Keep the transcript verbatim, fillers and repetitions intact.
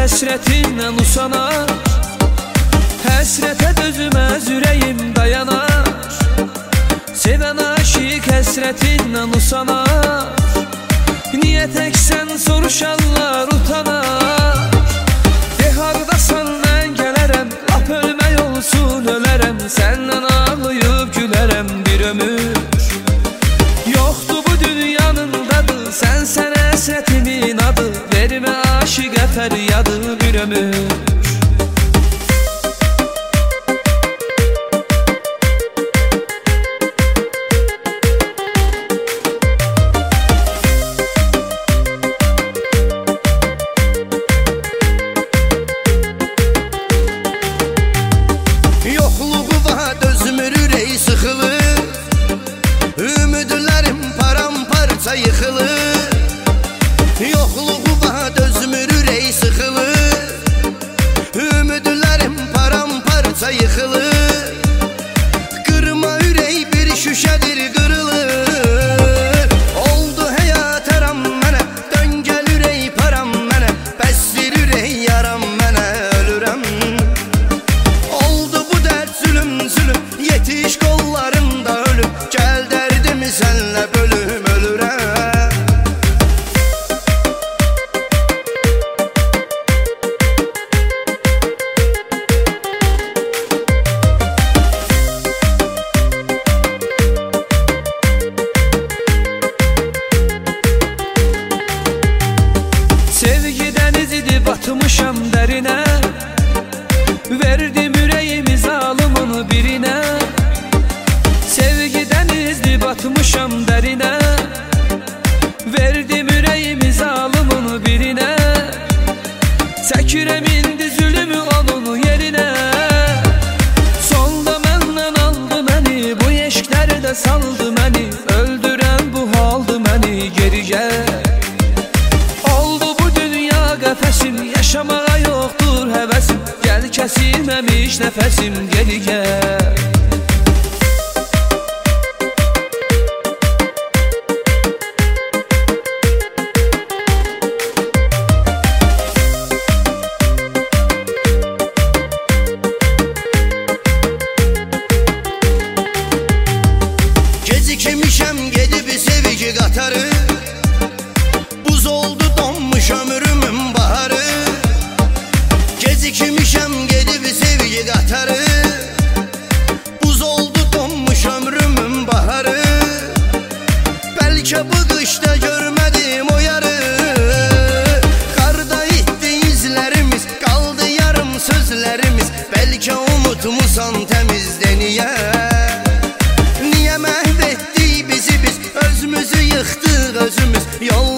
həsrətindən usanar, həsrətə dözməz ürəyim dayanar. Sevən aşiq həsrətindən usanar, niyə təksən soruşanlar utanar. De hardasan mən gələrəm, lap ölmək olsun ölərəm, səndən ağlayıb gülərəm bir ömür. Yoxdur bu dünyanın dadı, sən sən həsrətimin adı, vermə aşiqə fəryadı bir ömür. Yıxılır, yoxluğu var dözmür ürək sıxılır. Ümidlərim paramparça yıxılır, qırma ürək bir şüşədir qırılır. Oldu həyat aram mənə, döngəl ürək param mənə, bəsdir ürək yaram mənə, ölürəm. Oldu bu dərd zülüm zülüm, yetiş qollarımda ölüm, gəl dərdimi sənlə bölüm, ölürəm. Sevgi dənizidir, batmışam dərinə, verdim ürəyimi zalımın birinə. Sevgi dənizdir, batmışam dərinə, verdim ürəyimi zalımın birinə. Çəkirəm indi zülümü onun yerinə, sonda məndən aldı məni, bu eşqlərdə saldı məni, öldürən bu haldı məni, geri gəl. Qəfəsim, yaşamağa yoxdur həvəsim, gəl kəsilməmiş nəfəsim, geri gəl. Gecikmişəm gedib sevgi qatarı, buz oldu donmuş ömrümün baharı. Gecikmişəm gedib sevgi qatarı, buz oldu donmuş ömrümün baharı. Bəlkə bu qışda görmədim o yarı, qarda itdi izlərimiz, qaldı yarım sözlərimiz. Bəlkə unutmusan təmizdə niyə, niyə məhv etdik bizi biz, özümüzü yıxdıq özümüz. Yol